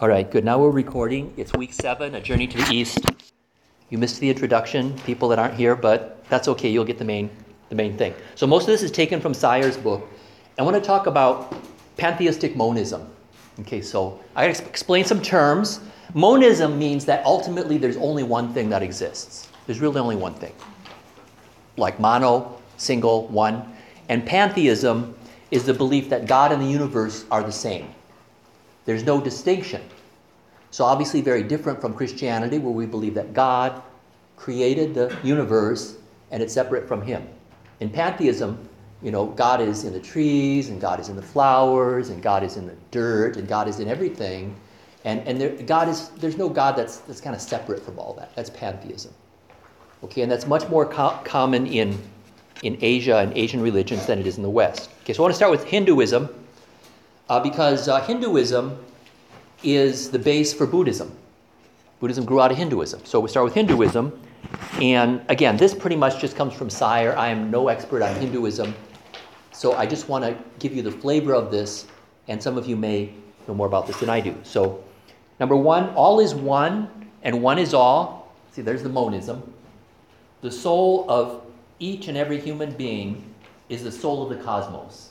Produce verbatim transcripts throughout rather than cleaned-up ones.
All right, good. Now we're recording. It's week seven, A Journey to the East. You missed the introduction, people that aren't here, but that's okay. You'll get the main, the main thing. So most of this is taken from Sayre's book. I want to talk about pantheistic monism. Okay, so I gotta explain some terms. Monism means that ultimately there's only one thing that exists. There's really only one thing. Like mono, single, one. And pantheism is the belief that God and the universe are the same. There's no distinction. So obviously very different from Christianity, where we believe that God created the universe and it's separate from him. In pantheism, you know, God is in the trees, and God is in the flowers, and God is in the dirt, and God is in everything. And, and there, God is, there's no God that's, that's kind of separate from all that. That's pantheism. Okay, and that's much more co- common in, in Asia and Asian religions than it is in the West. Okay, so I want to start with Hinduism. Uh, because uh, Hinduism is the base for Buddhism. Buddhism grew out of Hinduism. So we start with Hinduism. And again, this pretty much just comes from Sayre. I am no expert on Hinduism. So I just want to give you the flavor of this. And some of you may know more about this than I do. So number one, all is one and one is all. See, there's the monism. The soul of each and every human being is the soul of the cosmos.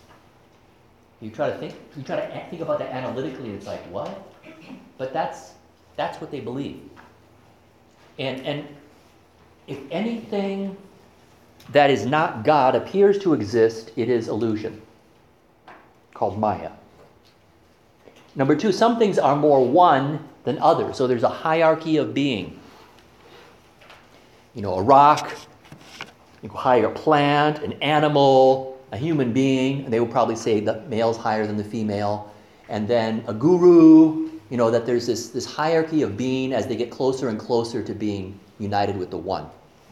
You try to think, you try to think about that analytically, it's like, what? But that's that's what they believe. And and if anything that is not God appears to exist, it is illusion, called Maya. Number two, some things are more one than others. So there's a hierarchy of being. You know, a rock, you go higher, a plant, an animal, a human being, and they will probably say the male's higher than the female, and then a guru, you know, that there's this, this hierarchy of being as they get closer and closer to being united with the one.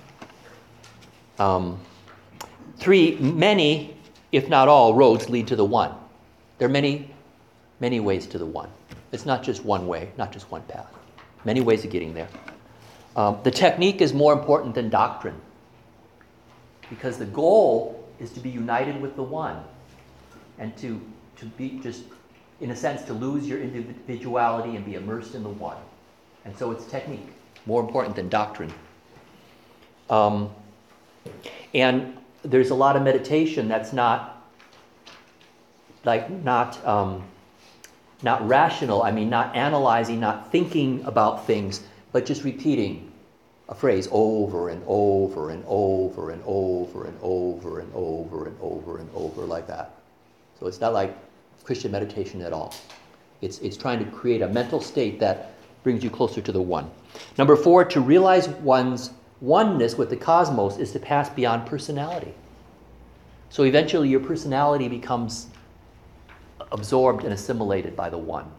Um, three, many, if not all, roads lead to the one. There are many, many ways to the one. It's not just one way, not just one path. Many ways of getting there. Um, the technique is more important than doctrine, because the goal is to be united with the one, and to, to be just, in a sense, to lose your individuality and be immersed in the one. And so it's technique, more important than doctrine. Um, and there's a lot of meditation that's not, like, not, um, not rational, I mean, not analyzing, not thinking about things, but just repeating a phrase over and over and over and over and over and over and over and over like that. So it's not like Christian meditation at all. It's it's trying to create a mental state that brings you closer to the one. Number four, to realize one's oneness with the cosmos is to pass beyond personality. So eventually your personality becomes absorbed and assimilated by the one.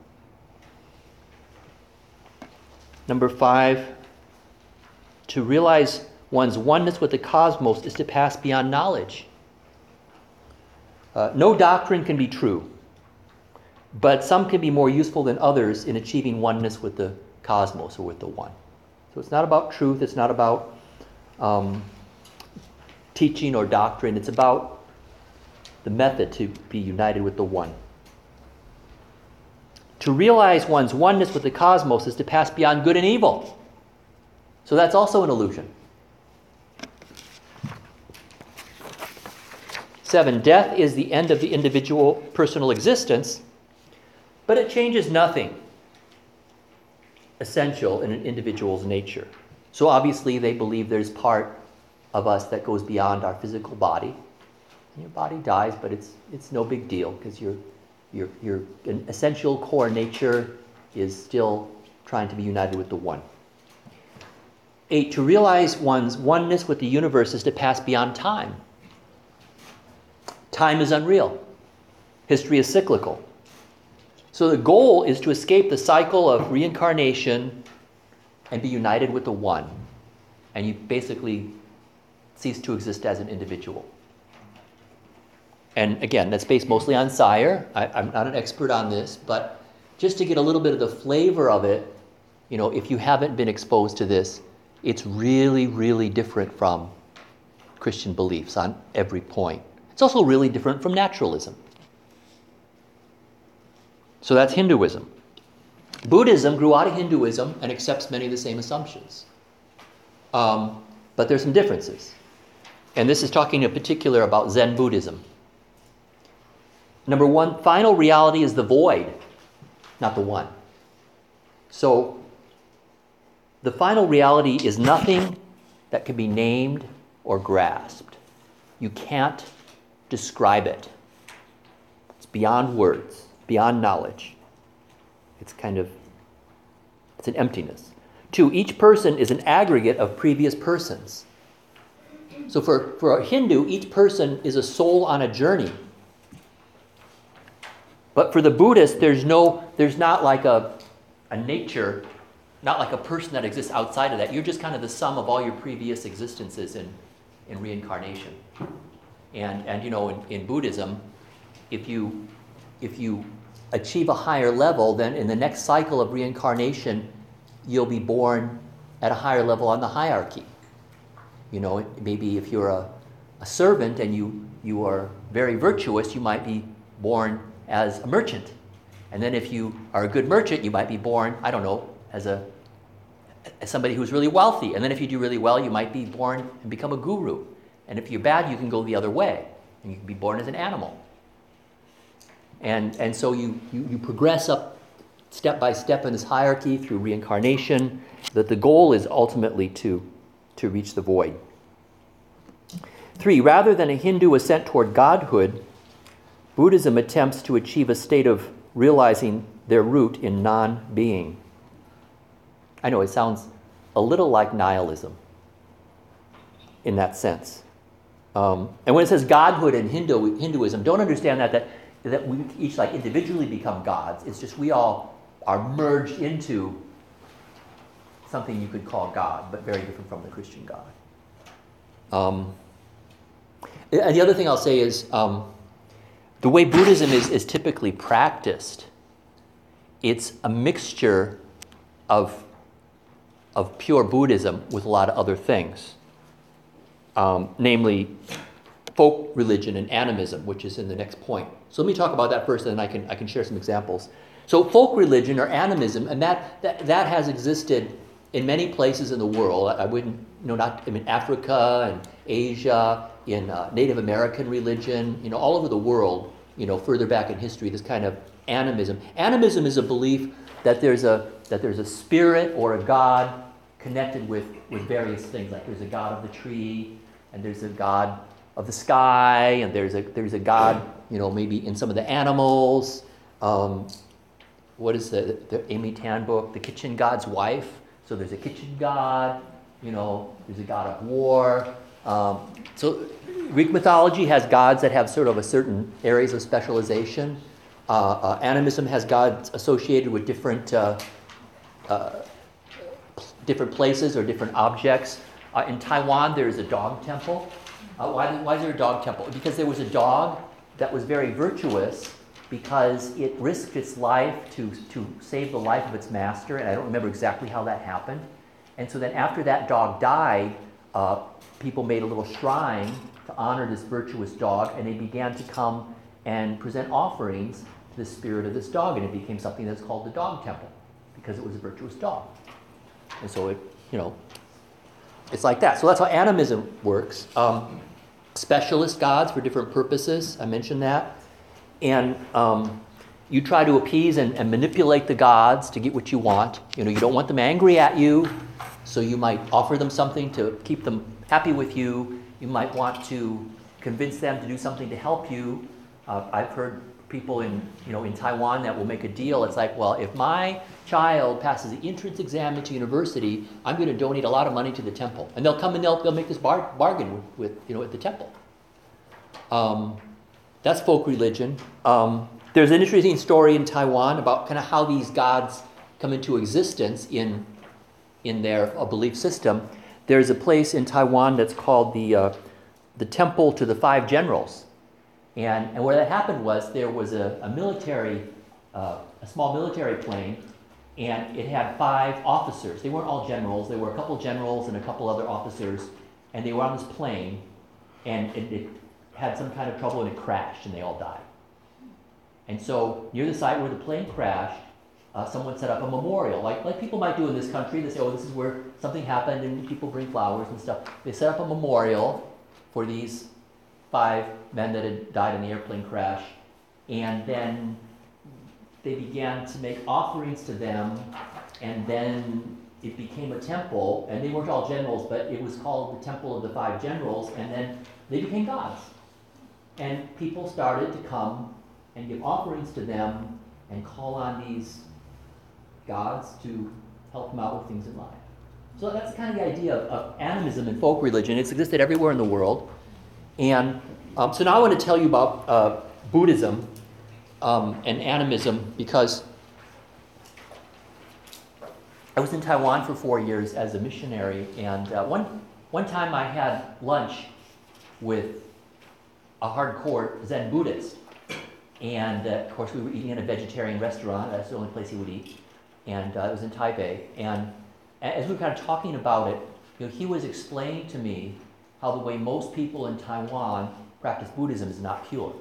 Number five, to realize one's oneness with the cosmos is to pass beyond knowledge. Uh, no doctrine can be true, but some can be more useful than others in achieving oneness with the cosmos or with the one. So it's not about truth, it's not about um, teaching or doctrine, it's about the method to be united with the one. To realize one's oneness with the cosmos is to pass beyond good and evil. So that's also an illusion. Seven, death is the end of the individual personal existence, but it changes nothing essential in an individual's nature. So obviously they believe there's part of us that goes beyond our physical body. Your body dies, but it's it's no big deal, because your your your an essential core nature is still trying to be united with the one. Eight, to realize one's oneness with the universe is to pass beyond time. Time is unreal. History is cyclical. So the goal is to escape the cycle of reincarnation and be united with the one. And you basically cease to exist as an individual. And again, that's based mostly on Sayre. I, I'm not an expert on this, but just to get a little bit of the flavor of it, you know, if you haven't been exposed to this, it's really, really different from Christian beliefs on every point. It's also really different from naturalism. So that's Hinduism. Buddhism grew out of Hinduism and accepts many of the same assumptions. Um, but there's some differences. And this is talking in particular about Zen Buddhism. Number one, final reality is the void, not the one. So the final reality is nothing that can be named or grasped. You can't describe it. It's beyond words, beyond knowledge. It's kind of, it's an emptiness. Two, each person is an aggregate of previous persons. So for, for a Hindu, each person is a soul on a journey. But for the Buddhist, there's no, there's not like a, a nature, not like a person that exists outside of that. You're just kind of the sum of all your previous existences in, in reincarnation. And, and you know, in, in Buddhism, if you, if you achieve a higher level, then in the next cycle of reincarnation, you'll be born at a higher level on the hierarchy. You know, maybe if you're a, a servant and you, you are very virtuous, you might be born as a merchant. And then if you are a good merchant, you might be born, I don't know, as a as somebody who's really wealthy. And then if you do really well, you might be born and become a guru. And if you're bad, you can go the other way. And you can be born as an animal. And, and so you, you, you progress up step by step in this hierarchy through reincarnation, that the goal is ultimately to, to reach the void. Three, rather than a Hindu ascent toward godhood, Buddhism attempts to achieve a state of realizing their root in non-being. I know it sounds a little like nihilism in that sense. Um, and when it says godhood in Hindu, Hinduism, don't understand that, that that we each like individually become gods. It's just we all are merged into something you could call God, but very different from the Christian God. Um, and the other thing I'll say is um, the way Buddhism is, is typically practiced, it's a mixture of, of pure Buddhism with a lot of other things, um, namely folk religion and animism, which is in the next point. So let me talk about that first, and then I can I can share some examples. So folk religion or animism, and that that, that has existed in many places in the world. I, I wouldn't, you know, not I mean Africa and Asia, in uh, Native American religion, you know, all over the world. You know, further back in history, this kind of animism. Animism is a belief that there's a that there's a spirit or a god connected with with various things. Like there's a god of the tree, and there's a god of the sky, and there's a there's a god, you know, maybe in some of the animals. Um, what is the, the Amy Tan book, The Kitchen God's Wife? So there's a kitchen god, you know, there's a god of war. Um, so Greek mythology has gods that have sort of a certain areas of specialization. Uh, uh, animism has gods associated with different uh, uh, different places or different objects. Uh, in Taiwan, there is a dog temple. Uh, why, why is there a dog temple? Because there was a dog that was very virtuous because it risked its life to, to save the life of its master, and I don't remember exactly how that happened. And so then after that dog died, uh, people made a little shrine to honor this virtuous dog, and they began to come and present offerings to the spirit of this dog, and it became something that's called the dog temple because it was a virtuous dog. And so it, you know, it's like that. So that's how animism works. Um, specialist gods for different purposes, I mentioned that. And um, you try to appease and, and manipulate the gods to get what you want. You know, you don't want them angry at you, so you might offer them something to keep them happy with you. You might want to convince them to do something to help you. Uh, I've heard people in, you know, in Taiwan that will make a deal. It's like, well, if my child passes the entrance exam into university, I'm going to donate a lot of money to the temple. And they'll come and they'll, they'll make this bar- bargain with, with, you know, at the temple. Um, that's folk religion. Um, there's an interesting story in Taiwan about kind of how these gods come into existence in, in their uh, belief system. There's a place in Taiwan that's called the, uh, the Temple to the Five Generals. And, and where that happened was there was a, a military, uh, a small military plane, and it had five officers. They weren't all generals. There were a couple generals and a couple other officers, and they were on this plane, and it, it had some kind of trouble, and it crashed, and they all died. And so near the site where the plane crashed, uh, someone set up a memorial, like, like people might do in this country. They say, oh, this is where something happened, and people bring flowers and stuff. They set up a memorial for these five men that had died in the airplane crash, and then they began to make offerings to them, and then it became a temple, and they weren't all generals, but it was called the Temple of the Five Generals, and then they became gods. And people started to come and give offerings to them and call on these gods to help them out with things in life. So that's kind of the idea of, of animism in folk religion. It's existed everywhere in the world. And um, so now I want to tell you about uh, Buddhism um, and animism, because I was in Taiwan for four years as a missionary, and uh, one one time I had lunch with a hardcore Zen Buddhist, and uh, of course we were eating in a vegetarian restaurant. That's the only place he would eat, and uh, it was in Taipei. And as we were kind of talking about it, you know, he was explaining to me how the way most people in Taiwan practice Buddhism is not pure.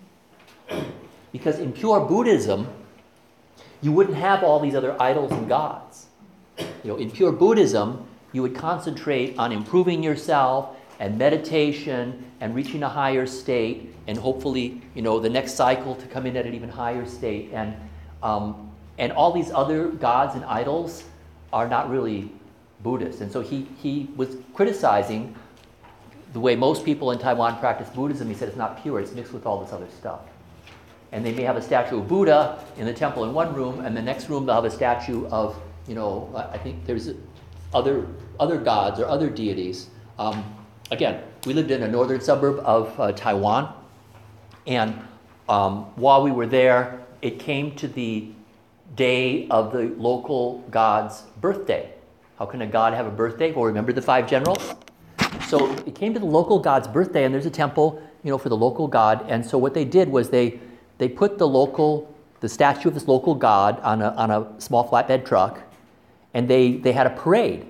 Because in pure Buddhism, you wouldn't have all these other idols and gods. You know, in pure Buddhism, you would concentrate on improving yourself and meditation and reaching a higher state, and hopefully, you know, the next cycle to come in at an even higher state. And um, and all these other gods and idols are not really Buddhist. And so he he was criticizing the way most people in Taiwan practice Buddhism. He said it's not pure; it's mixed with all this other stuff. And they may have a statue of Buddha in the temple in one room, and the next room they'll have a statue of, you know, I think there's other other gods or other deities. Um, again, we lived in a northern suburb of uh, Taiwan, and um, while we were there, it came to the day of the local god's birthday. How can a god have a birthday? Well, remember the five generals? So it came to the local god's birthday, and there's a temple, you know, for the local god. And so what they did was they they put the local the statue of this local god on a on a small flatbed truck, and they they had a parade.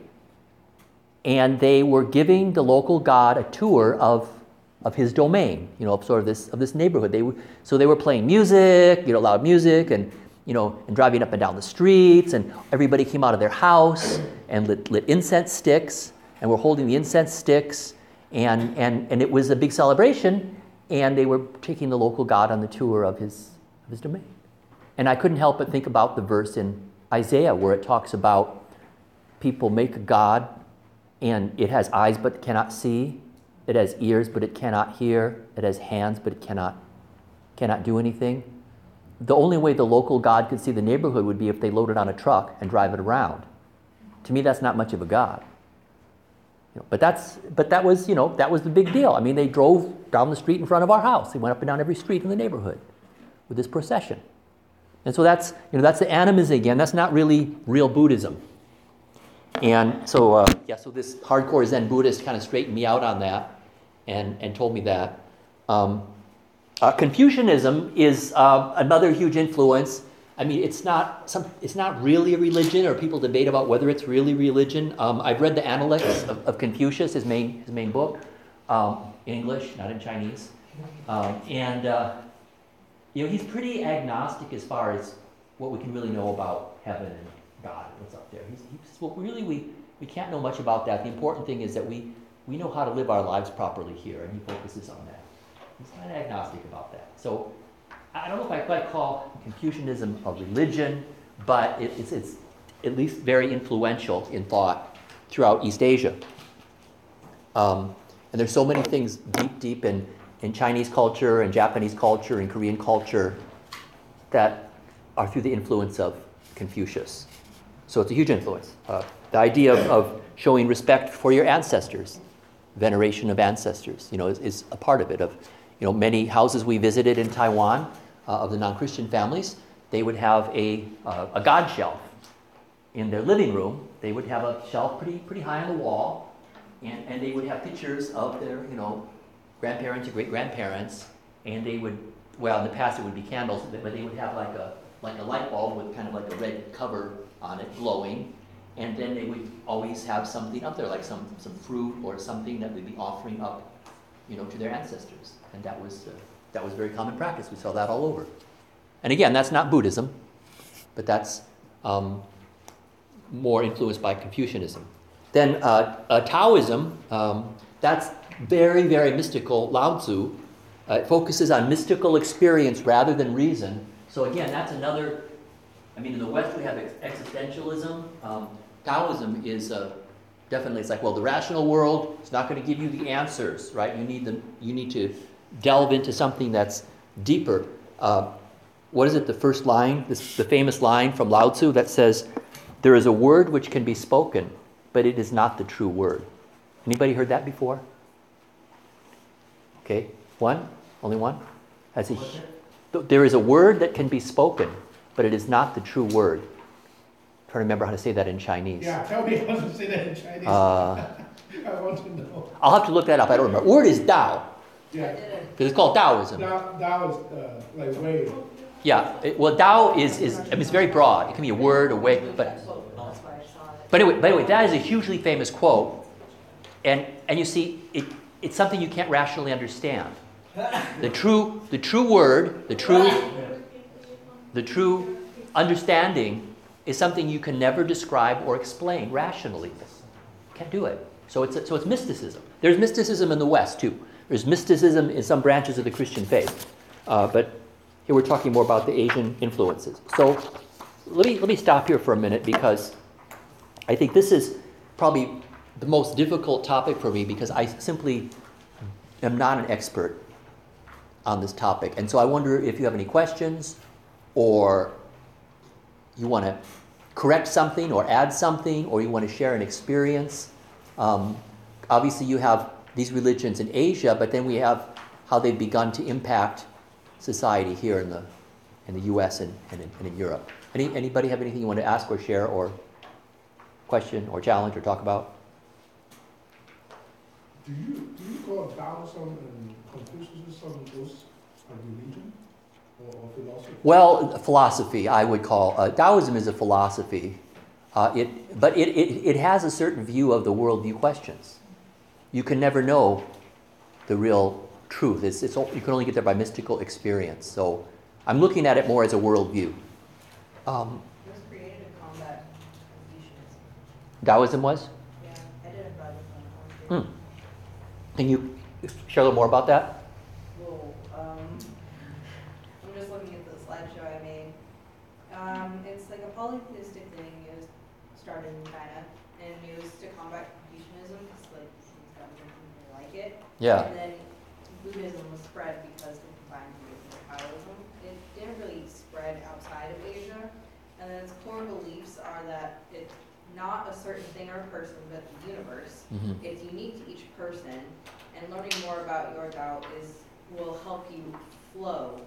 And they were giving the local god a tour of of his domain, you know, of sort of this of this neighborhood. They were, so they were playing music, you know, loud music, and you know, and driving up and down the streets, and everybody came out of their house and lit, lit incense sticks, and were holding the incense sticks, and and and it was a big celebration, and they were taking the local god on the tour of his of his domain. And I couldn't help but think about the verse in Isaiah where it talks about people make a god, and it has eyes but cannot see, it has ears but it cannot hear, it has hands but it cannot cannot do anything. The only way the local god could see the neighborhood would be if they load it on a truck and drive it around. To me, that's not much of a god. You know, but that's but that was, you know, that was the big deal. I mean, they drove down the street in front of our house. They went up and down every street in the neighborhood with this procession. And so that's, you know, that's the animism again. That's not really real Buddhism. And so, uh, yeah, so this hardcore Zen Buddhist kind of straightened me out on that and, and told me that. Um, uh, Confucianism is uh, another huge influence. I mean, it's not some, it's not really a religion, or people debate about whether it's really religion. Um, I've read the Analects of, of Confucius, his main his main book, um, in English, not in Chinese, um, and uh, you know, he's pretty agnostic as far as what we can really know about heaven and God and what's up there. He's, he says, well, really, we we can't know much about that. The important thing is that we we know how to live our lives properly here, and he focuses on that. He's kind of agnostic about that. So I don't know if I quite call Confucianism a religion, but it, it's, it's at least very influential in thought throughout East Asia. Um, and there's so many things deep, deep in, in Chinese culture and Japanese culture and Korean culture that are through the influence of Confucius. So it's a huge influence. Uh, the idea of, of showing respect for your ancestors, veneration of ancestors, you know, is, is a part of it. Of, you know, many houses we visited in Taiwan uh, of the non-Christian families, they would have a uh, a God shelf in their living room. They would have a shelf pretty pretty high on the wall, and, and they would have pictures of their, you know, grandparents or great grandparents, and they would, well, in the past it would be candles, but they would have like a like a light bulb with kind of like a red cover on it, glowing, and then they would always have something up there, like some some fruit or something that they'd be offering up, you know, to their ancestors. And that was uh, that was very common practice. We saw that all over. And again, that's not Buddhism, but that's um, more influenced by Confucianism. Then uh, uh, Taoism, um, that's very, very mystical. Lao Tzu uh, it focuses on mystical experience rather than reason. So again, that's another, I mean, in the West we have ex- existentialism. Um, Taoism is uh, definitely, it's like, well, the rational world is not going to give you the answers, right? You need, the, you need to delve into something that's deeper. Uh, what is it, the first line, this, the famous line from Lao Tzu that says, there is a word which can be spoken, but it is not the true word. Anybody heard that before? Okay, one? Only one? Has he? There is a word that can be spoken, but it is not the true word. I'm trying to remember how to say that in Chinese. Yeah, tell me how to say that in Chinese. Uh, I want to know. I'll have to look that up. I don't remember. Word is Tao. Yeah. Because it's called Taoism. That, that was uh, like way. Yeah. It, well, Tao is, is, I mean, it's very broad. It can be a word, a way, but... But anyway, but anyway, that is a hugely famous quote. And, and you see, it, it's something you can't rationally understand. The true, the true word, the true, the true understanding is something you can never describe or explain rationally. Can't do it. So it's, so it's mysticism. There's mysticism in the West, too. There's mysticism in some branches of the Christian faith. Uh, but here we're talking more about the Asian influences. So let me, let me stop here for a minute, because I think this is probably the most difficult topic for me, because I simply am not an expert on this topic. And so I wonder if you have any questions, or you want to correct something or add something, or you want to share an experience. Um, obviously you have these religions in Asia, but then we have how they've begun to impact society here in the in the U S and, and, in, and in Europe. Any, anybody have anything you want to ask or share or question or challenge or talk about? Do you do you call Taoism and Confucianism those a religion or, or philosophy? Well, philosophy, I would call. Uh, Taoism is a philosophy. Uh, it, but it, it, it has a certain view of the worldview questions. You can never know the real truth. It's, it's, you can only get there by mystical experience. So I'm looking at it more as a worldview. Um, It was created to combat Confucianism. Taoism was? Yeah, identified with one. Hmm. Can you share a little more about that? Well, um, I'm just looking at the slideshow I made. Um, it's like a polytheistic thing. It was started in China, and it was to combat Confucianism because like these governments didn't like it. Yeah. And then Buddhism was spread because it combined with Taoism. It didn't really spread outside of Asia. And then its core beliefs are that it's not a certain thing or person, but the universe. Mm-hmm. It's unique to each person, and learning more about your Tao is will help you flow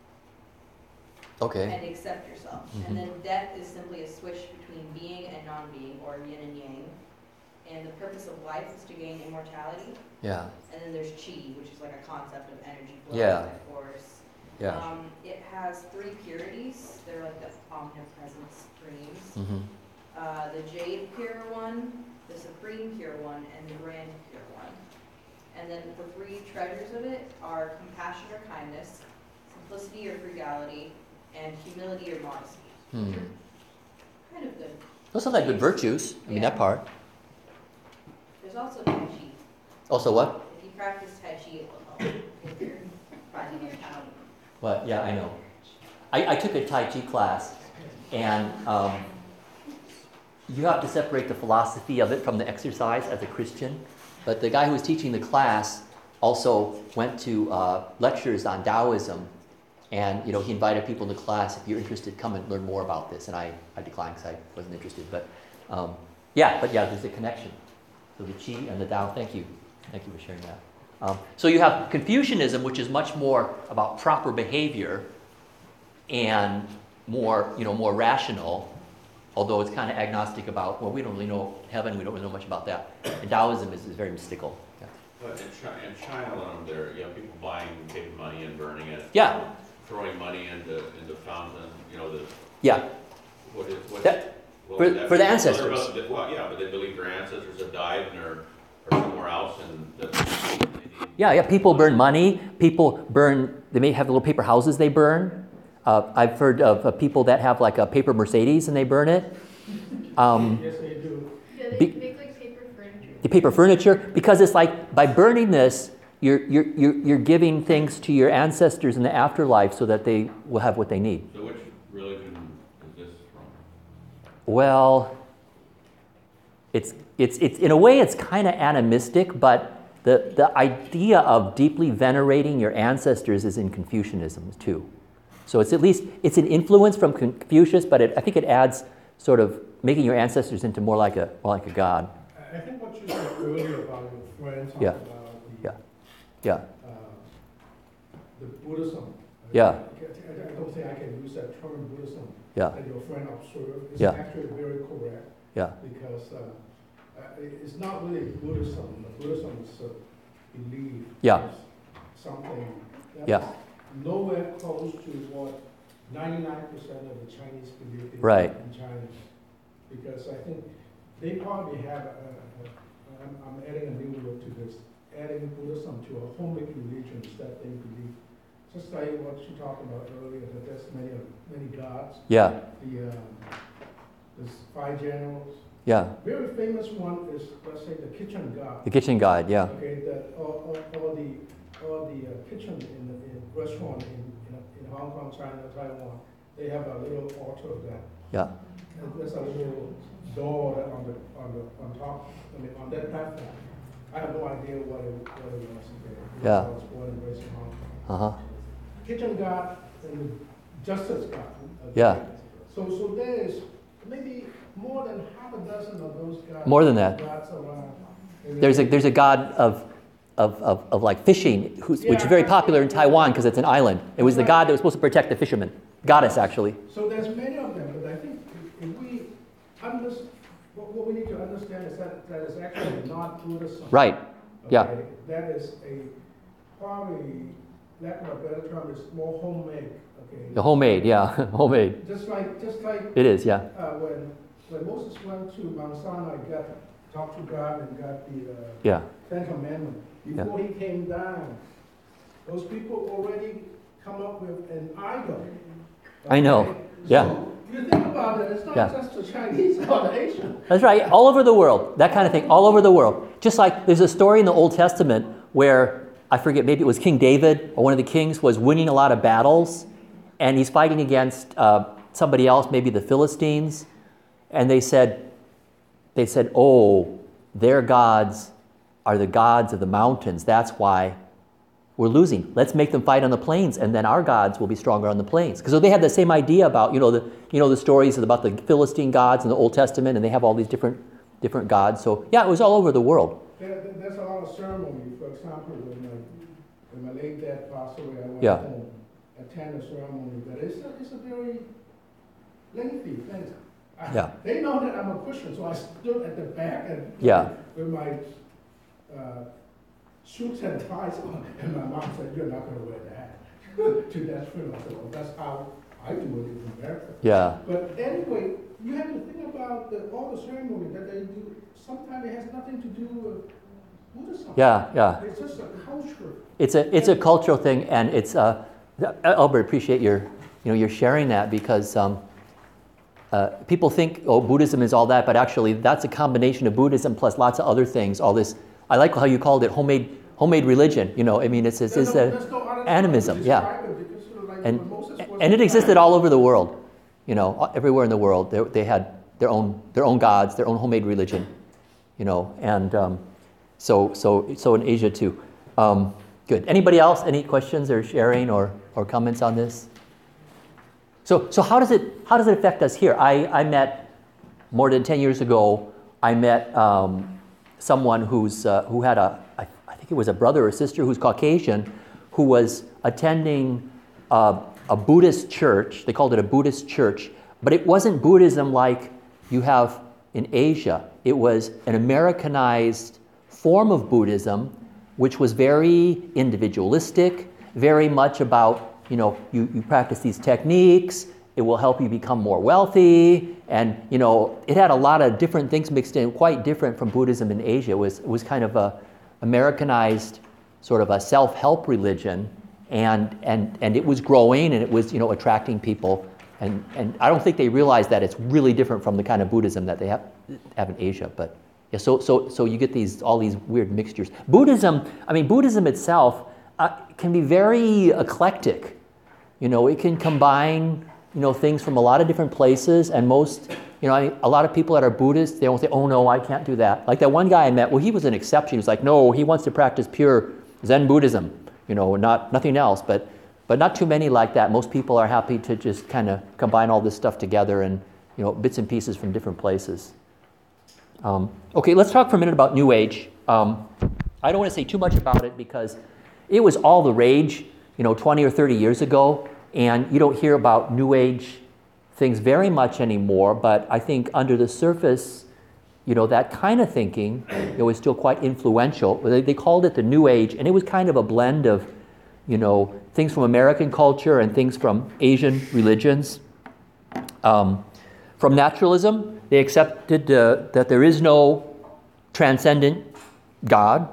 Okay. and accept yourself. Mhm. And then death is simply a switch between being and non-being, or yin and yang. And the purpose of life is to gain immortality. Yeah. And then there's qi, which is like a concept of energy flow, Yeah. life force. Yeah. Um, it has three purities. They're like the omnipresent streams. Mm-hmm. Uh, the jade pure one, the supreme pure one, and the grand pure one. And then the three treasures of it are compassion or kindness, simplicity or frugality, and humility or modesty. Hmm. Kind of good. Those are like good virtues. I mean, Yeah. that part. There's also Tai Chi. Also what? If you practice Tai Chi, it will help if you're finding your Tao. What? Yeah, I know. I, I took a Tai Chi class, and um, you have to separate the philosophy of it from the exercise as a Christian. But the guy who was teaching the class also went to uh, lectures on Taoism, and you know he invited people in the class, if you're interested, come and learn more about this. And I, I declined because I wasn't interested. But um, yeah, but yeah, there's a connection. So the Qi and the Tao. Thank you, thank you for sharing that. Um, so you have Confucianism, which is much more about proper behavior and more, you know, more rational. Although it's kind of agnostic about, well, we don't really know heaven, we don't really know much about that. And Taoism is, is very mystical. Yeah. But in China, in China alone, there, you have people buying paper money and burning it. Yeah. Throwing money into, into fountain, you know, the, Yeah. what is, what? That- what for- would that for the be? Well, ancestors. they're about- Well, yeah, but they believe their ancestors have died and are, are somewhere else and that. Yeah, yeah, people burn money, people burn, they may have little paper houses they burn. Uh, I've heard of uh, people that have like a paper Mercedes and they burn it. Um, Yes, they do. Yeah, they Be- make like paper furniture. the paper furniture, because it's like by burning this, you're, you're, you're, you're giving things to your ancestors in the afterlife so that they will have what they need. So which religion is this from? Well, it's, it's, it's in a way it's kind of animistic, but the, the idea of deeply venerating your ancestors is in Confucianism too. So it's at least, it's an influence from Confucius, but it, I think it adds sort of making your ancestors into more like a, more like a god. I I think what you said earlier about your friend talking Yeah. about the, Yeah. Yeah, uh, the Buddhism. Yeah. I, I don't think I can use that term Buddhism yeah, that your friend observed. It's Yeah. actually very correct yeah, because uh, uh, it- it's not really Buddhism. Buddhism is a belief. Yeah. It's something that's Yeah. nowhere close to what ninety-nine percent of the Chinese believe in, Right. in China. Because I think they probably have, a, a, I'm, I'm adding a new word to this, adding Buddhism to a homely religions that they believe. Just like what you talked about earlier, that there's many, many gods, yeah, the, um, there's five generals. yeah. Very famous one is, let's say, the kitchen god. The kitchen guide, yeah, Okay, that all, all, all the, all the uh, kitchen in the in restaurant in, in, in Hong Kong, China, Taiwan, they have a little altar of that. yeah, And there's a little door that on the, on the, on top, I mean, on that platform. I have no idea what it, what it was there. because Yeah. I was born and raised in Hong Kong. uh-huh, Kitchen god and the justice god. okay? Yeah. So, so there is maybe more than half a dozen of those gods. More than that. Gods around. And There's a, then- there's a god of, of, of, of like fishing, who's, which is very popular in Taiwan because it's an island. It was the god that was supposed to protect the fishermen. Goddess, actually. So there's many of them, but I think if if we understand, what, what we need to understand is that that is actually not Buddhism. Right, yeah. Okay? That is a, probably, lack of a better term, is more homemade, okay? The homemade, yeah, homemade. Just like, just like, It is, yeah, uh, when, when Moses went to Mount Sinai, got, talked to God and got the, uh, yeah, Ten Commandments, before he came down, those people already come up with an idol. I know, Okay? yeah. So, you think about it, it's not Yeah. just the Chinese or the Asian. That's right, all over the world, that kind of thing, all over the world. Just like there's a story in the Old Testament where, I forget, maybe it was King David or one of the kings was winning a lot of battles and he's fighting against uh, somebody else, maybe the Philistines, and they said, they said, oh, their gods are the gods of the mountains, that's why we're losing. Let's make them fight on the plains, and then our gods will be stronger on the plains. Because they had the same idea about, you know, the you know the stories about the Philistine gods in the Old Testament, and they have all these different different gods. So yeah, it was all over the world. There, there- there's a lot of ceremony, for example, when my, when my late dad passed away, I went Yeah. home, attend the ceremony, but it's a, it's a very lengthy thing. I- Yeah. They know that I'm a Christian, so I stood at the back and Yeah. with my uh, suits and ties on, and my mom said, "You're not going to wear that to that funeral." I said, "Well, that's how I do it in America." Yeah, But anyway, you have to think about the, all the ceremony that they do. Sometimes it has nothing to do with Buddhism. yeah, yeah. It's just a culture. It's a it's a cultural thing, and it's uh, Albert, appreciate your you know you're sharing that because um, uh, people think oh Buddhism is all that, but actually that's a combination of Buddhism plus lots of other things. All this I like how you called it homemade homemade religion. You know, I mean it's it's, There's it's no- a there's no other term to animism, yeah. describe it because, you know, like And when Moses was and it in existed China, all over the world. You know, everywhere in the world they they had their own their own gods, their own homemade religion. You know, and um, so so so in Asia too. Um, good. Anybody else? Any questions or sharing or, or comments on this? So so how does it how does it affect us here? I, I met more than ten years ago. I met um, someone who's uh, who had a I, I think it was a brother or sister who's Caucasian, who was attending uh, a Buddhist church. They called it a Buddhist church, but it wasn't Buddhism like you have in Asia. It was an Americanized form of Buddhism, which was very individualistic, very much about, you know, you, you practice these techniques, it will help you become more wealthy, and, you know, it had a lot of different things mixed in, quite different from Buddhism in Asia. It was, it was kind of a Americanized sort of a self-help religion, and and and it was growing, and it was, you know, attracting people. And and I don't think they realized that it's really different from the kind of Buddhism that they have have in Asia. But yeah, so so so you get these all these weird mixtures. Buddhism, I mean, Buddhism itself uh, can be very eclectic. You know, it can combine, you know, things from a lot of different places, and most, you know, I, a lot of people that are Buddhists, they don't say, oh no, I can't do that. Like that one guy I met, well, he was an exception. He was like, no, he wants to practice pure Zen Buddhism, you know, not nothing else. But but not too many like that. Most people are happy to just kind of combine all this stuff together, and, you know, bits and pieces from different places. Um, okay, let's talk for a minute about New Age. Um, I don't want to say too much about it because it was all the rage, you know, twenty or thirty years ago, and you don't hear about New Age things very much anymore, but I think under the surface, you know, that kind of thinking, it was still quite influential. They, they called it the New Age, and it was kind of a blend of, you know, things from American culture and things from Asian religions. Um, from naturalism, they accepted uh, that there is no transcendent God.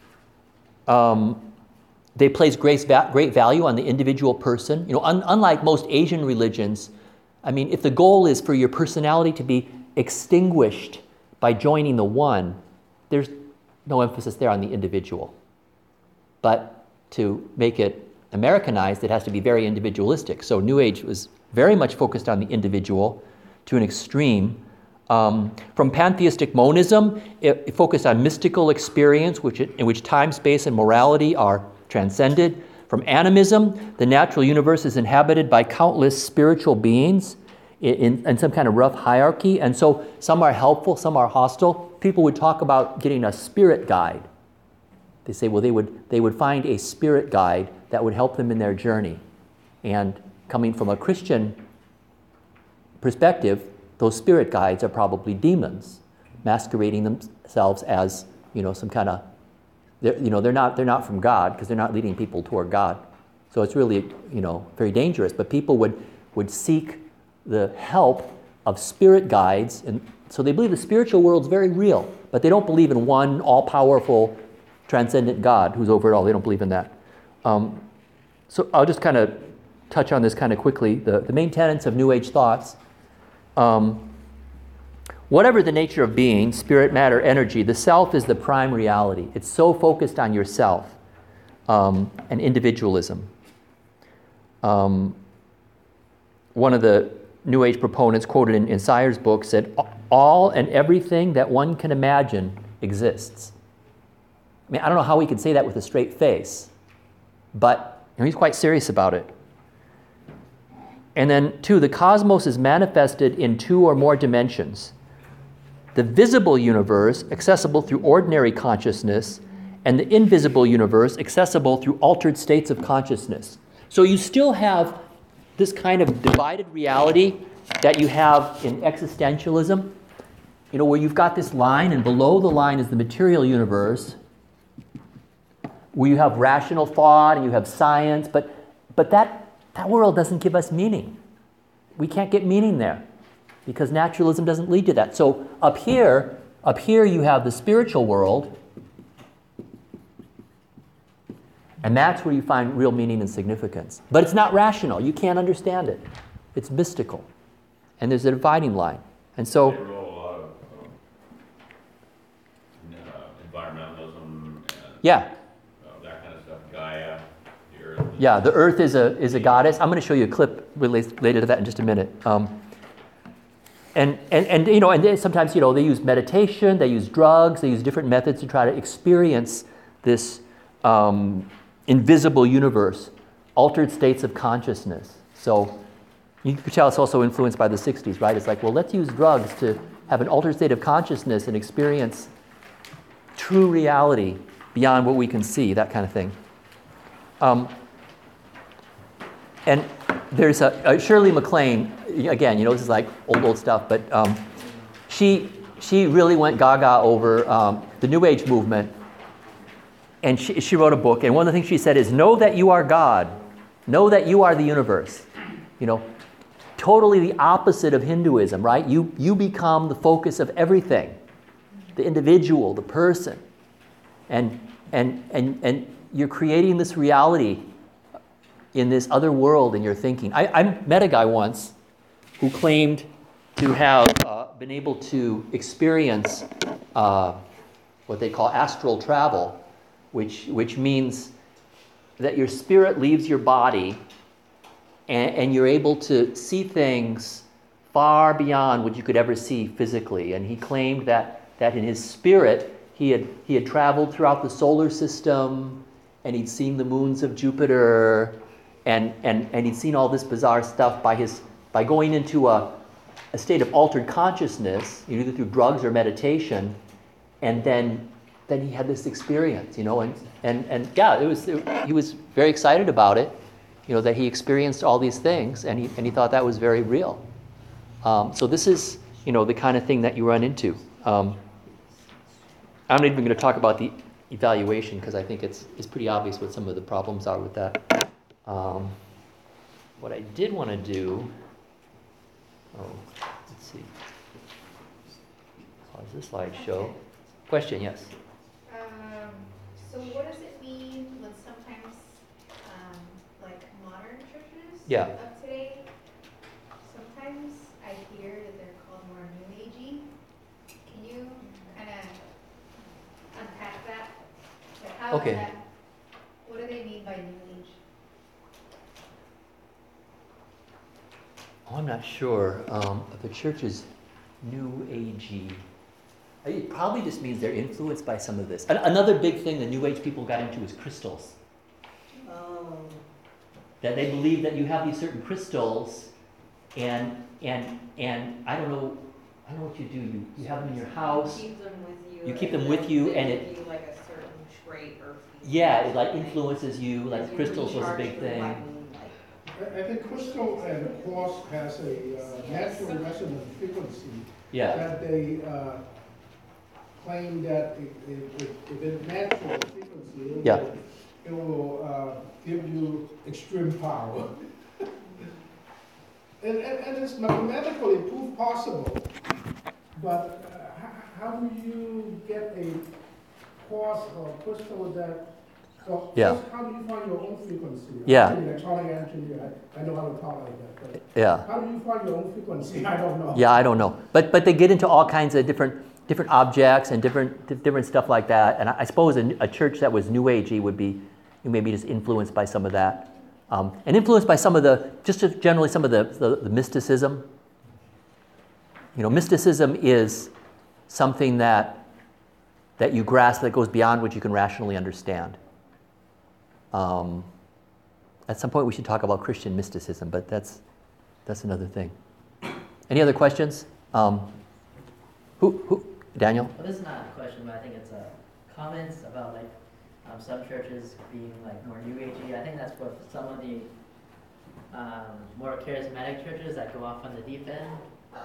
Um, they place great, va- great value on the individual person. You know, un- unlike most Asian religions, I mean, if the goal is for your personality to be extinguished by joining the one, there's no emphasis there on the individual. But to make it Americanized, it has to be very individualistic. So New Age was very much focused on the individual to an extreme. Um, from pantheistic monism, it, it focused on mystical experience, which it, in which time, space, and morality are transcended. From animism, the natural universe is inhabited by countless spiritual beings in, in, in some kind of rough hierarchy. And so some are helpful, some are hostile. People would talk about getting a spirit guide. They say, well, they would they would find a spirit guide that would help them in their journey. And coming from a Christian perspective, those spirit guides are probably demons, masquerading themselves as, you know, some kind of, you know, they're not they're not from God because they're not leading people toward God. So it's really, you know, very dangerous. But people would would seek the help of spirit guides, and so they believe the spiritual world's very real, but they don't believe in one all-powerful, transcendent God who's over it all. They don't believe in that. Um, so I'll just kind of touch on this kind of quickly. The, the main tenets of New Age thoughts. Um, whatever the nature of being, spirit, matter, energy, the self is the prime reality. It's so focused on yourself um, and individualism. Um, one of the New Age proponents quoted in, in Sire's book said, all and everything that one can imagine exists. I mean, I don't know how he could say that with a straight face, but, you know, he's quite serious about it. And then, two, the cosmos is manifested in two or more dimensions. The visible universe, accessible through ordinary consciousness, and the invisible universe, accessible through altered states of consciousness. So you still have this kind of divided reality that you have in existentialism, you know, where you've got this line, and below the line is the material universe, where you have rational thought and you have science, but but that, that world doesn't give us meaning. We can't get meaning there because naturalism doesn't lead to that. So up here, up here you have the spiritual world, and that's where you find real meaning and significance. But it's not rational. You can't understand it. It's mystical. And there's a dividing line. And so They roll a lot of um, uh, environmentalism and yeah. uh, that kind of stuff. Gaia, the earth. Yeah, the earth is a is a goddess. I'm going to show you a clip related to that in just a minute. Um, and, and, and, you know, and they, sometimes, you know, they use meditation, they use drugs, they use different methods to try to experience this um, invisible universe, altered states of consciousness. So you could tell it's also influenced by the sixties, right? It's like, well, let's use drugs to have an altered state of consciousness and experience true reality beyond what we can see, that kind of thing. Um, and there's a, a Shirley MacLaine, again, you know, this is like old, old stuff, but um, she she really went gaga over um, the New Age movement. And she, she wrote a book, and one of the things she said is, know that you are God. Know that you are the universe. You know, totally the opposite of Hinduism, right? You, you become the focus of everything. The individual, the person. And, and, and, and you're creating this reality in this other world in your thinking. I, I met a guy once who claimed to have uh, been able to experience uh, what they call astral travel, which, which means that your spirit leaves your body and, and you're able to see things far beyond what you could ever see physically. And he claimed that, that in his spirit, he had, he had traveled throughout the solar system, and he'd seen the moons of Jupiter, and, and, and he'd seen all this bizarre stuff by, his, by going into a, a state of altered consciousness, either through drugs or meditation, and then, then he had this experience, you know, and, and, and yeah, it was, it, he was very excited about it, you know, that he experienced all these things, and he, and he thought that was very real. Um, so this is, you know, the kind of thing that you run into. Um, I'm not even going to talk about the evaluation because I think it's, it's pretty obvious what some of the problems are with that. Um, what I did want to do, oh, let's see. Pause the slideshow. Question, yes? Um, so what does it mean when sometimes, um, like modern churches Yeah. of today, sometimes I hear that they're called more new agey. Can you kind of unpack that? Like how is Okay. that, what do they mean by new age? Oh, I'm not sure um, if a church is new agey. It probably just means they're influenced by some of this. An- another big thing the New Age people got into is crystals. Oh. That they believe that you have these certain crystals, and and and I don't know, I don't know what you do. You you have them in your house. Keep them with you. You keep and them with then you, they and give it- you like a certain trait or. Yeah, it like something. influences you. Like You crystals was a recharge big them thing. by moonlight. I, I think crystal and quartz has a uh, natural resonant frequency Yeah, that they uh, claim that if, if, if it's natural frequency, it Yeah. will, it will uh, give you extreme power. and, and, and it's mathematically proof possible, but uh, how, how do you get a quartz or crystal that, well, Yeah. first, how do you find your own frequency? Yeah. I'm an electronic engineer, I, I know how to talk like that, but yeah. how do you find your own frequency? I don't know. Yeah, I don't know, but but they get into all kinds of different different objects and different di- different stuff like that. And I, I suppose a, a church that was New Agey would be maybe just influenced by some of that, um, and influenced by some of the just to generally some of the, the the mysticism. You know, mysticism is something that that you grasp that goes beyond what you can rationally understand. Um, at some point, we should talk about Christian mysticism, but that's that's another thing. Any other questions? Um, who, who, Daniel? Well, this is not a question, but I think it's a comments about like um, some churches being like more new agey. I think that's for some of the um, more charismatic churches that go off on the deep end. Um,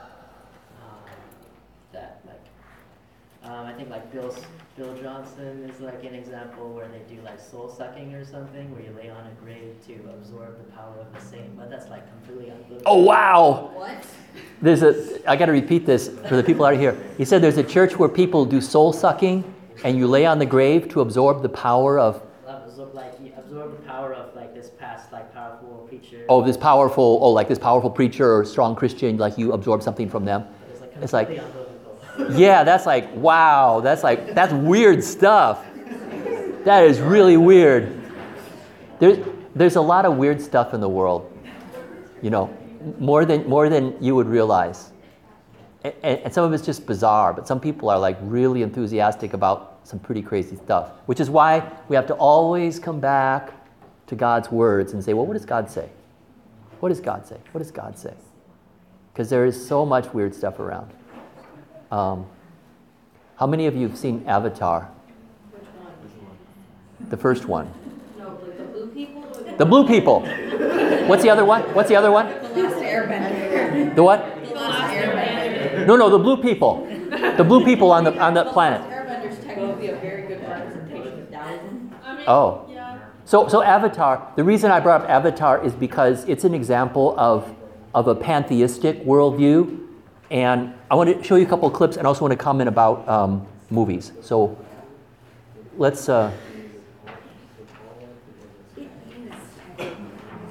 that like um, I think like Bill Bill Johnson is like an example where they do like soul sucking or something, where you lay on a grave to absorb the power of the saint. But that's like completely unbiblical. Oh, wow! What? There's a, I got to repeat this for the people out here. He said there's a church where people do soul sucking and you lay on the grave to absorb the power of, Absorb, like you absorb the power of like this past like powerful preacher. oh, this powerful, oh, like this powerful preacher or strong Christian, like you absorb something from them. It's like It's like- completely unbiblical. Yeah, that's like, wow, that's like, that's weird stuff. That is really weird. There's, there's a lot of weird stuff in the world, you know, more than, more than you would realize. And, and some of it's just bizarre, but some people are like really enthusiastic about some pretty crazy stuff, which is why we have to always come back to God's words and say, well, what does God say? What does God say? What does God say? Because there is so much weird stuff around. Um, how many of you have seen Avatar, Which one? the first one? No, like the blue people? Or the The blue people. What's the other one? What's the other one? The Last Airbender. The what? The Last Airbender. No, no, the blue people. The blue people on the on the planet. Airbender's technically a very good representation of Taoism. Oh. So so Avatar, the reason I brought up Avatar is because it's an example of of a pantheistic worldview. And I want to show you a couple of clips and also want to comment about um, movies. So let's. Uh,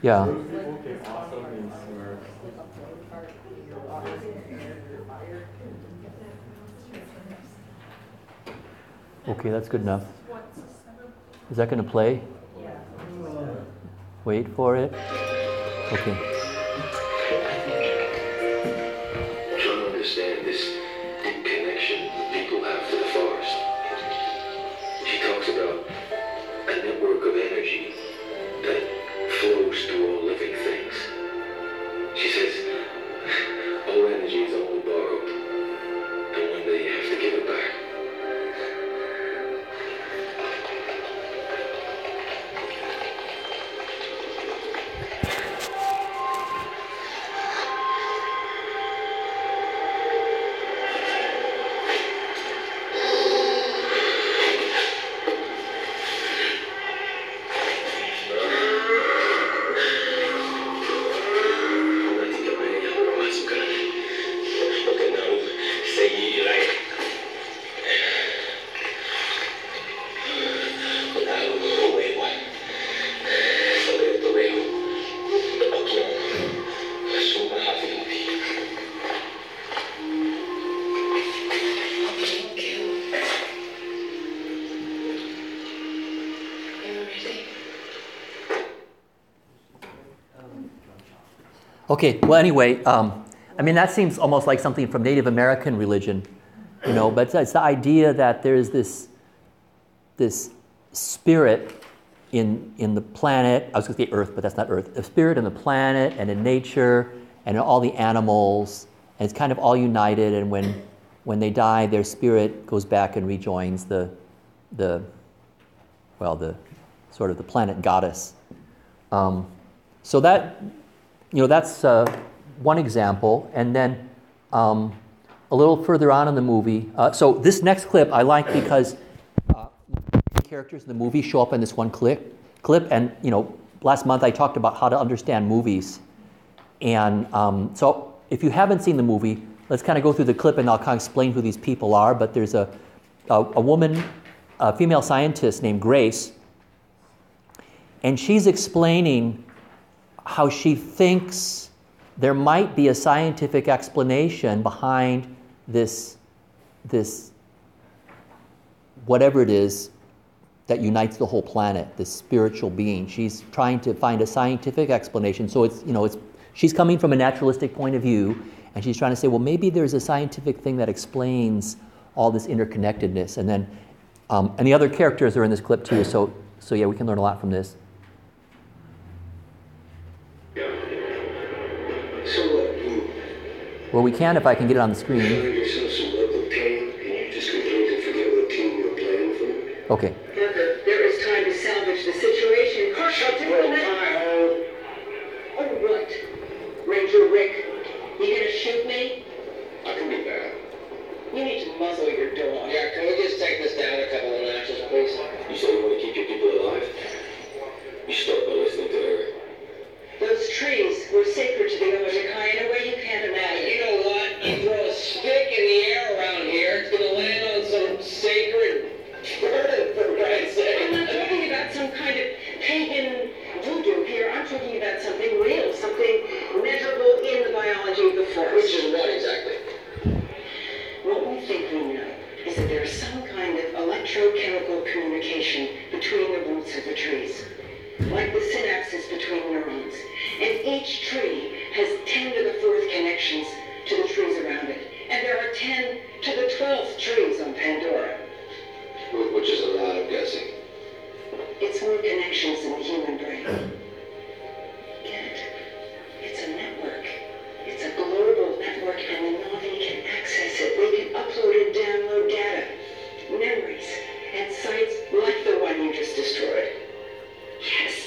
Yeah. Okay, that's good enough. Is that going to play? Wait for it. Okay. I'm trying to understand this deep connection people have to the forest. She talks about a network of energy that flows through all living things. She says all energy is only borrowed, and one day you have to give it back. Okay, well, anyway, um, I mean, that seems almost like something from Native American religion, you know, but it's, it's the idea that there's this, this spirit in, in the planet, I was going to say Earth, but that's not Earth, a spirit in the planet and in nature and in all the animals, and it's kind of all united, and when, when they die, their spirit goes back and rejoins the, the well, the sort of the planet goddess. Um, so that... You know, that's uh, one example. And then um, a little further on in the movie, uh, so this next clip I like because uh, the characters in the movie show up in this one clip. Clip, and you know, last month I talked about how to understand movies. And um, so if you haven't seen the movie, let's kind of go through the clip and I'll kind of explain who these people are. But there's a, a, a woman, a female scientist named Grace, and she's explaining how she thinks there might be a scientific explanation behind this, this whatever it is that unites the whole planet, this spiritual being. She's trying to find a scientific explanation. So it's, you know, it's, she's coming from a naturalistic point of view, and she's trying to say, well, maybe there's a scientific thing that explains all this interconnectedness. And then, um, and the other characters are in this clip too. So, so yeah, we can learn a lot from this. So what? You Well, we can if I can get it on the find screen. yourself some local team and you just completely forget what team you're playing for? Okay. Parker, there is time to salvage the situation. Shut the Oh, what? Ranger Rick, you gonna shoot me? I can do that. You need to muzzle your dog. Yeah, can we just take this down a couple of notches, please? You said you want to keep your people alive? You start by listening to her. Those trees were sacred to the Omaticai in a way you can't imagine. You know what? You throw a stick in the air around here, it's gonna land on some sacred burden, for Christ's sake. I'm not talking about some kind of pagan voodoo here. I'm talking about something real, something measurable in the biology of the forest. Which is what exactly? What we think we know is that there's some kind of electrochemical communication between the roots of the trees, like the synapses between neurons. And each tree has ten to the fourth connections to the trees around it. And there are ten to the twelfth trees on Pandora. Which is a lot of guessing. It's more connections than the human brain. Get it? It's a network. It's a global network, and the Na'vi can access it. They can upload and download data, memories, and sites like the one you just destroyed. Yes.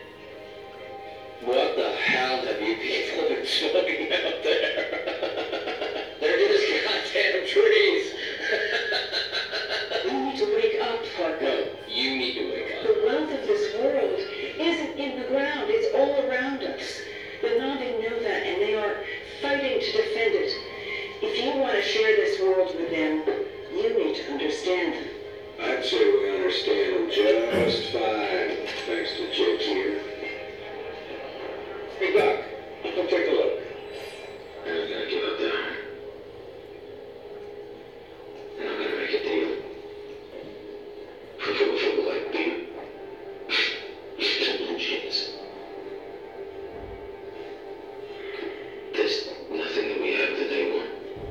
What the hell have you people been doing out there? They're just goddamn trees. You need to wake up, Parker. No, you need to wake up. The wealth of this world isn't in the ground, it's all around us. The Na'vi know that, and they are fighting to defend it. If you want to share this world with them, you need to understand them. I'd say we understand them just fine, thanks to Jake here. Hey, Doc, come take a look. I was gonna give up there. And I'm gonna make a deal. For for for like being jeez. There's nothing that we have that they want.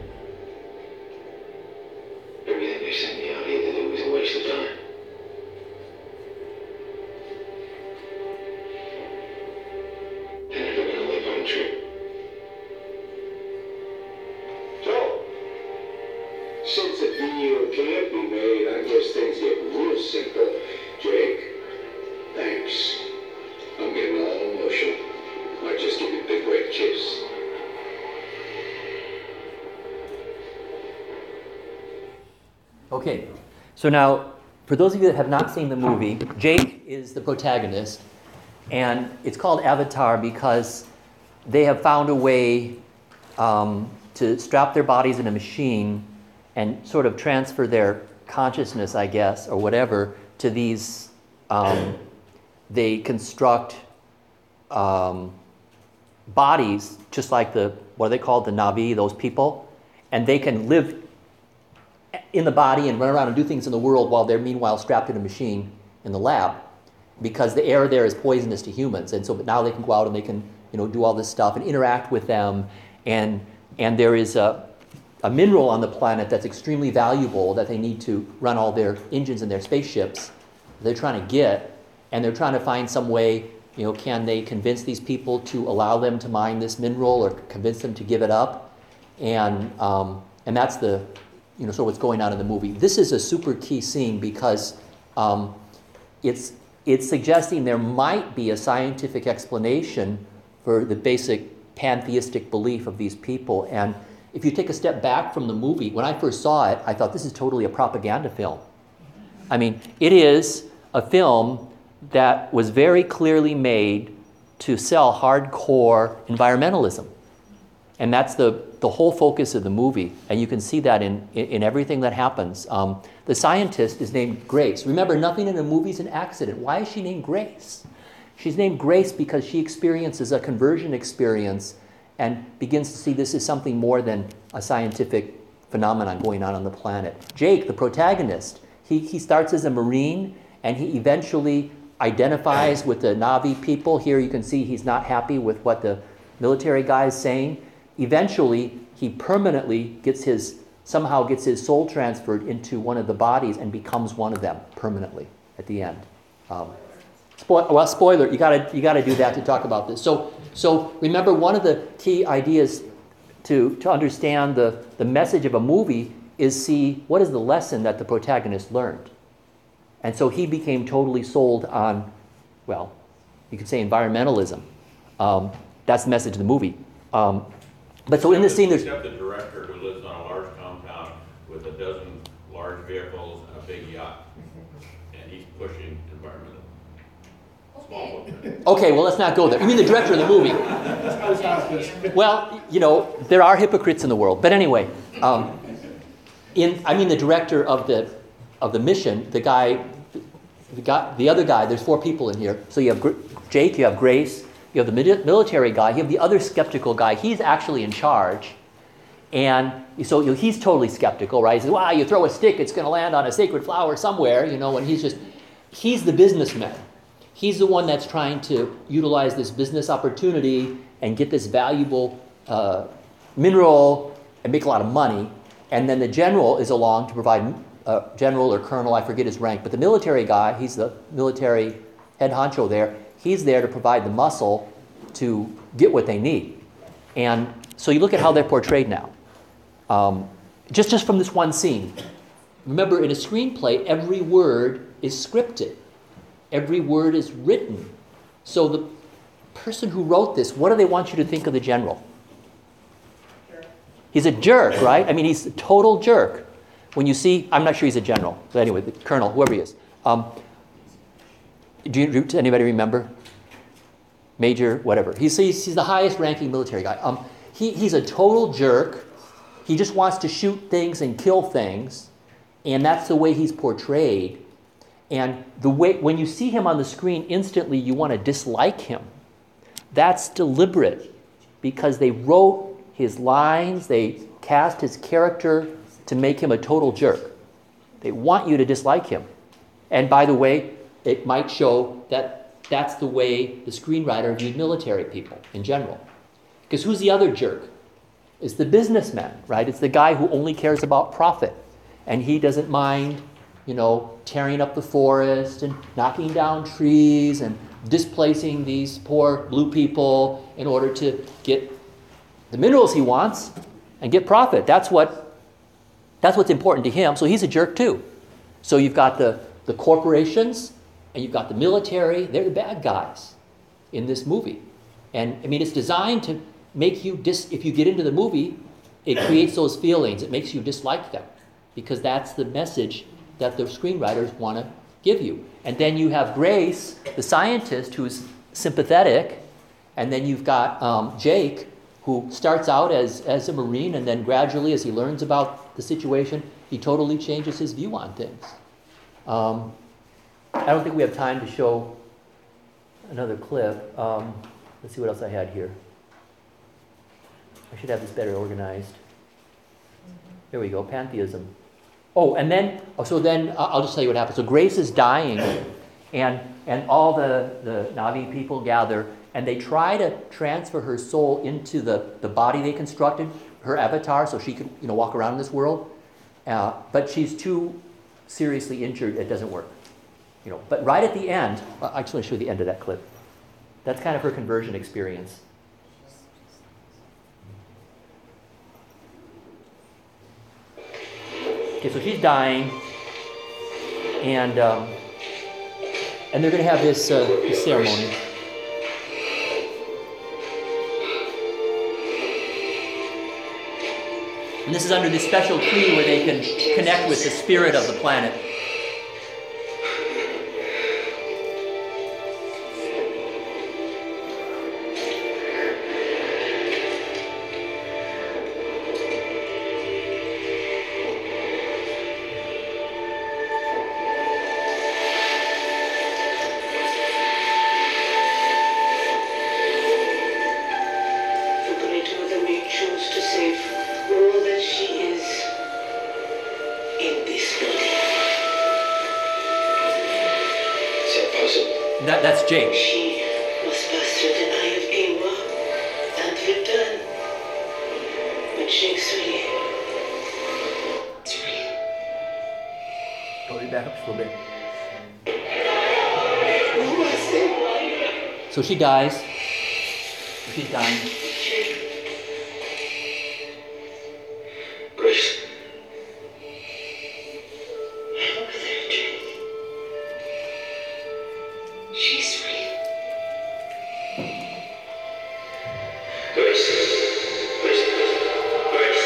Everything they sent me out here to do was a waste of time. They're never gonna live on true. So, since a deal can't be made, I guess things get real simple. Jake, thanks. I'm getting all emotional. Might just give you a big red kiss. Okay, so now, for those of you that have not seen the movie, Jake is the protagonist, and it's called Avatar because they have found a way um, to strap their bodies in a machine and sort of transfer their consciousness, I guess, or whatever, to these, um, they construct um, bodies, just like the, what are they called, the Na'vi, those people, and they can live in the body and run around and do things in the world while they're meanwhile strapped in a machine in the lab, because the air there is poisonous to humans, and so but now they can go out and they can, you know, do all this stuff and interact with them, and and there is a a mineral on the planet that's extremely valuable that they need to run all their engines in their spaceships. They're trying to get, and they're trying to find some way, you know, can they convince these people to allow them to mine this mineral or convince them to give it up, and um, and that's the, you know, so what's going on in the movie. This is a super key scene because um, it's it's suggesting there might be a scientific explanation for the basic pantheistic belief of these people. And if you take a step back from the movie, when I first saw it, I thought this is totally a propaganda film. I mean, it is a film that was very clearly made to sell hardcore environmentalism. And that's the, the whole focus of the movie. And you can see that in, in, in everything that happens. Um, the scientist is named Grace. Remember, nothing in a movie is an accident. Why is she named Grace? She's named Grace because she experiences a conversion experience and begins to see this as something more than a scientific phenomenon going on on the planet. Jake, the protagonist, he, he starts as a Marine, and he eventually identifies with the Na'vi people. Here you can see he's not happy with what the military guy is saying. Eventually, he permanently gets his, somehow gets his soul transferred into one of the bodies and becomes one of them permanently at the end. Um, spo- well, spoiler, you gotta, you gotta do that to talk about this. So, so remember, one of the key ideas to, to understand the, the message of a movie is see what is the lesson that the protagonist learned. And so he became totally sold on, well, you could say environmentalism. Um, that's the message of the movie. Um, But so in this scene, there's... Except the director who lives on a large compound with a dozen large vehicles and a big yacht. And he's pushing environmental. Small footprint. Okay, well, let's not go there. You mean the director of the movie? Well, you know, there are hypocrites in the world. But anyway, um, in I mean the director of the of the mission, the guy, the guy, the other guy. There's four people in here. So you have Jake, you have Grace, you have the military guy, you have the other skeptical guy. He's actually in charge. And so you know, he's totally skeptical, right? He says, wow, you throw a stick, it's going to land on a sacred flower somewhere, you know, and he's just, he's the businessman. He's the one that's trying to utilize this business opportunity and get this valuable uh, mineral and make a lot of money. And then the general is along to provide, uh, general or colonel, I forget his rank, but the military guy, he's the military head honcho there, he's there to provide the muscle to get what they need. And so you look at how they're portrayed now. Um, just, just from this one scene. Remember, in a screenplay, every word is scripted. Every word is written. So the person who wrote this, what do they want you to think of the general? He's a jerk, right? I mean, he's a total jerk. When you see, I'm not sure he's a general, but anyway, the colonel, whoever he is. Um, do you, does anybody remember? Major, whatever. He's, he's, he's the highest ranking military guy. Um, he, he's a total jerk. He just wants to shoot things and kill things. And that's the way he's portrayed. And the way, when you see him on the screen, instantly you want to dislike him. That's deliberate because they wrote his lines, they cast his character to make him a total jerk. They want you to dislike him. And by the way, it might show that that's the way the screenwriter viewed military people in general. Because who's the other jerk? It's the businessman, right? It's the guy who only cares about profit. And he doesn't mind, you know, tearing up the forest and knocking down trees and displacing these poor blue people in order to get the minerals he wants and get profit. That's what that's what's important to him. So he's a jerk too. So you've got the, the corporations and you've got the military. They're the bad guys in this movie. And I mean, it's designed to make you dis if you get into the movie, it creates those feelings. It makes you dislike them because that's the message that the screenwriters want to give you. And then you have Grace, the scientist, who's sympathetic, and then you've got um, Jake, who starts out as, as a Marine, and then gradually, as he learns about the situation, he totally changes his view on things. Um, I don't think we have time to show another clip. Um, let's see what else I had here. I should have this better organized. There we go, pantheism. Oh, and then, oh, so then uh, I'll just tell you what happens. So Grace is dying, and and all the, the Na'vi people gather, and they try to transfer her soul into the, the body they constructed, her avatar, so she could, you know, walk around in this world. Uh, but she's too seriously injured, it doesn't work. You know, but right at the end, I just want to show you the end of that clip. That's kind of her conversion experience. Okay, so she's dying, and um, and they're going to have this, uh, this ceremony. And this is under this special tree where they can connect with the spirit of the planet. That, that's Jake. She was faster than I have Ewa and returned. But Jake's real. It's real. Go back up just a little bit. Who was it? So she dies. She's dying. Grace. Look at her, Jake. She's real. Grace. Grace. Grace.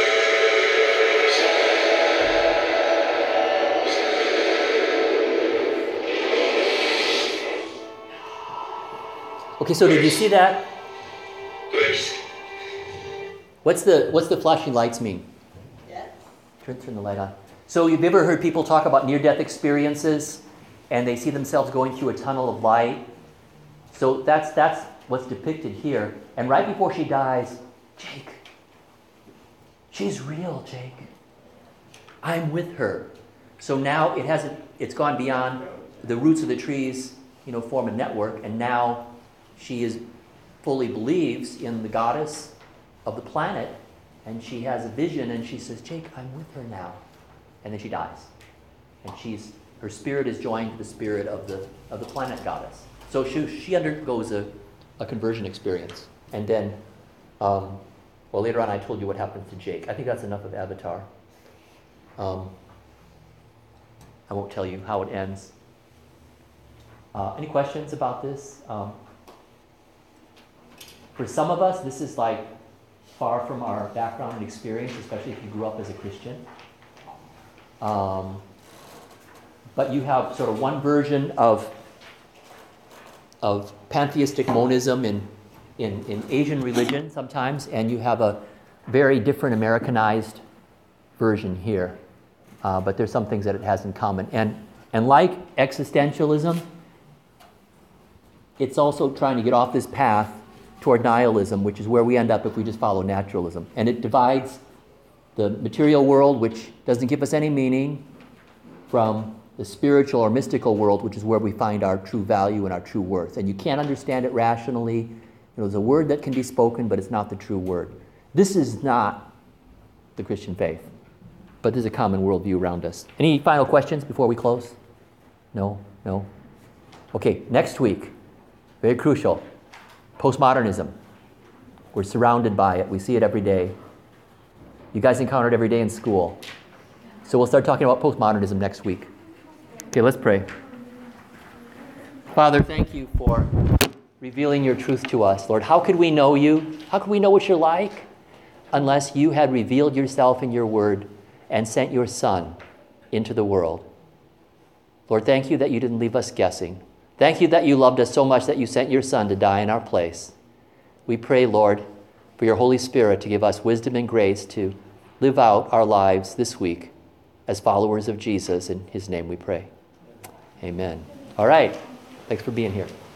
Okay, so did you see that? Grace. What's the what's the flashing lights mean? Yeah. Turn, turn the light on. So you've ever heard people talk about near-death experiences, and they see themselves going through a tunnel of light? So that's that's what's depicted here. And right before she dies, Jake, she's real, Jake. I'm with her. So now it hasn't. It's gone beyond the roots of the trees, you know, form a network, and now she is fully believes in the goddess of the planet, and she has a vision, and she says, Jake, I'm with her now. And then she dies. And she's her spirit is joined to the spirit of the of the planet goddess. So she, she undergoes a, a conversion experience. And then, um, well, later on I told you what happens to Jake. I think that's enough of Avatar. Um, I won't tell you how it ends. Uh, any questions about this? Um, for some of us, this is like far from our background and experience, especially if you grew up as a Christian. Um, but you have sort of one version of, of pantheistic monism in, in, in Asian religion sometimes, and you have a very different Americanized version here. Uh, but there's some things that it has in common. And, and like existentialism, it's also trying to get off this path toward nihilism, which is where we end up if we just follow naturalism. And it divides the material world, which doesn't give us any meaning, from the spiritual or mystical world, which is where we find our true value and our true worth. And you can't understand it rationally. You know, there's a word that can be spoken, but it's not the true word. This is not the Christian faith, but there's a common worldview around us. Any final questions before we close? No? No? Okay, next week, very crucial, postmodernism. We're surrounded by it. We see it every day. You guys encounter it every day in school. So we'll start talking about postmodernism next week. Okay, let's pray. Father, thank you for revealing your truth to us. Lord, how could we know you? How could we know what you're like unless you had revealed yourself in your word and sent your Son into the world? Lord, thank you that you didn't leave us guessing. Thank you that you loved us so much that you sent your Son to die in our place. We pray, Lord, for your Holy Spirit to give us wisdom and grace to live out our lives this week as followers of Jesus. In his name we pray. Amen. All right. Thanks for being here.